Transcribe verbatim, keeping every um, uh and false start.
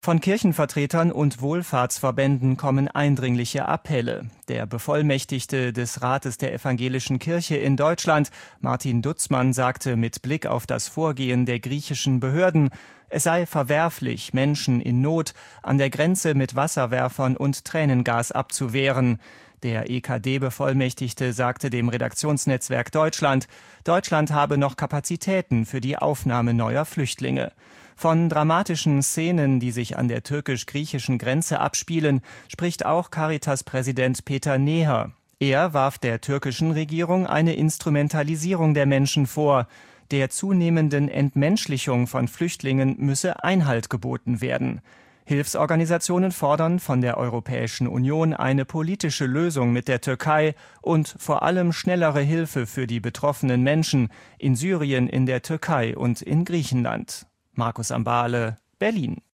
Von Kirchenvertretern und Wohlfahrtsverbänden kommen eindringliche Appelle. Der Bevollmächtigte des Rates der Evangelischen Kirche in Deutschland, Martin Dutzmann, sagte mit Blick auf das Vorgehen der griechischen Behörden, es sei verwerflich, Menschen in Not an der Grenze mit Wasserwerfern und Tränengas abzuwehren. Der E K D-Bevollmächtigte sagte dem Redaktionsnetzwerk Deutschland, Deutschland habe noch Kapazitäten für die Aufnahme neuer Flüchtlinge. Von dramatischen Szenen, die sich an der türkisch-griechischen Grenze abspielen, spricht auch Caritas-Präsident Peter Neher. Er warf der türkischen Regierung eine Instrumentalisierung der Menschen vor. Der zunehmenden Entmenschlichung von Flüchtlingen müsse Einhalt geboten werden. Hilfsorganisationen fordern von der Europäischen Union eine politische Lösung mit der Türkei und vor allem schnellere Hilfe für die betroffenen Menschen in Syrien, in der Türkei und in Griechenland. Markus Ambale, Berlin.